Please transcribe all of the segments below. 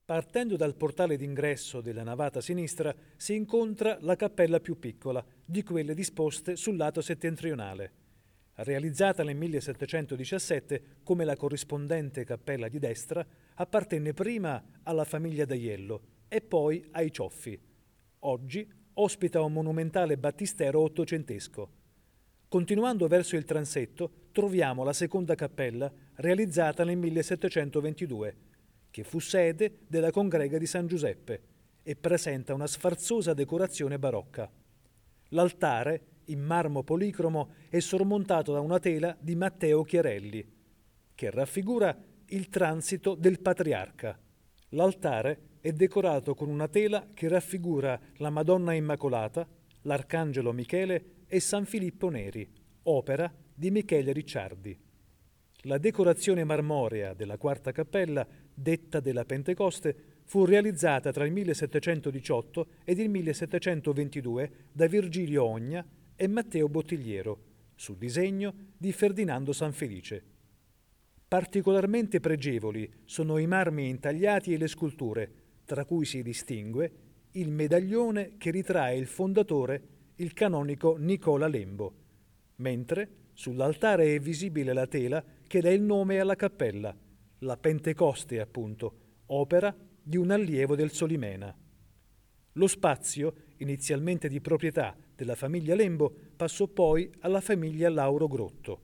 Partendo dal portale d'ingresso della navata sinistra si incontra la cappella più piccola di quelle disposte sul lato settentrionale. Realizzata nel 1717 come la corrispondente cappella di destra, appartenne prima alla famiglia d'Aiello e poi ai Cioffi. Oggi ospita un monumentale battistero ottocentesco. Continuando verso il transetto troviamo la seconda cappella realizzata nel 1722, che fu sede della congrega di San Giuseppe e presenta una sfarzosa decorazione barocca. L'altare, in marmo policromo, è sormontato da una tela di Matteo Chiarelli, che raffigura il transito del patriarca. L'altare è decorato con una tela che raffigura la Madonna Immacolata, l'Arcangelo Michele e San Filippo Neri, opera di Michele Ricciardi. La decorazione marmorea della quarta cappella, detta della Pentecoste, fu realizzata tra il 1718 ed il 1722 da Virgilio Ogna e Matteo Bottigliero, su disegno di Ferdinando Sanfelice. Particolarmente pregevoli sono i marmi intagliati e le sculture, tra cui si distingue il medaglione che ritrae il fondatore, il canonico Nicola Lembo, mentre sull'altare è visibile la tela che dà il nome alla cappella, la Pentecoste appunto, opera di un allievo del Solimena. Lo spazio, inizialmente di proprietà della famiglia Lembo, passò poi alla famiglia Lauro Grotto.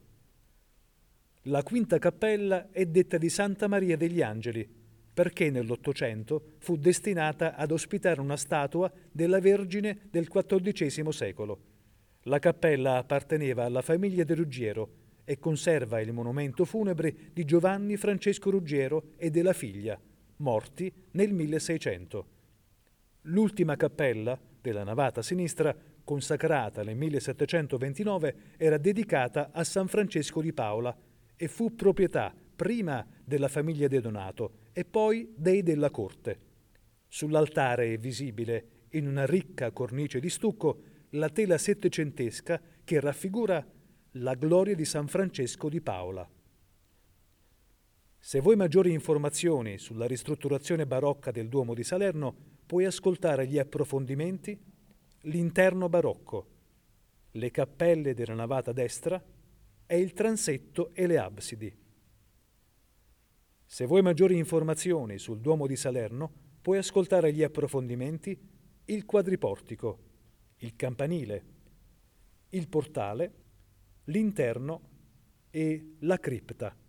La quinta cappella è detta di Santa Maria degli Angeli, perché nell'Ottocento fu destinata ad ospitare una statua della Vergine del XIV secolo. La cappella apparteneva alla famiglia de Ruggiero e conserva il monumento funebre di Giovanni Francesco Ruggiero e della figlia, morti nel 1600. L'ultima cappella, della navata sinistra, consacrata nel 1729, era dedicata a San Francesco di Paola e fu proprietà prima della famiglia De Donato e poi dei della corte. Sull'altare è visibile, in una ricca cornice di stucco, la tela settecentesca che raffigura la gloria di San Francesco di Paola. Se vuoi maggiori informazioni sulla ristrutturazione barocca del Duomo di Salerno, puoi ascoltare gli approfondimenti, l'interno barocco, le cappelle della navata destra e il transetto e le absidi. Se vuoi maggiori informazioni sul Duomo di Salerno, puoi ascoltare gli approfondimenti, il quadriportico, il campanile, il portale, l'interno e la cripta.